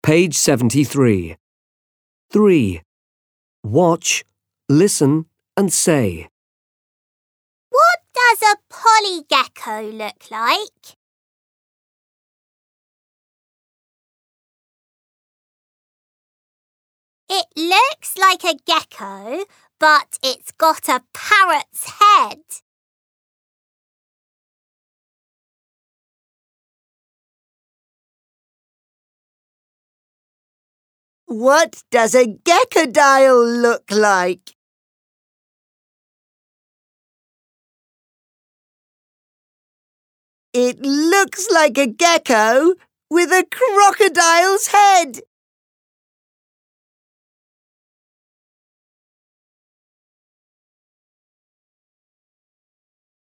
Page 73. 3. Watch, listen and say. What does a polygecko look like? It looks like a gecko, but it's got a parrot's head. What does a geckodile look like? It looks like a gecko with a crocodile's head.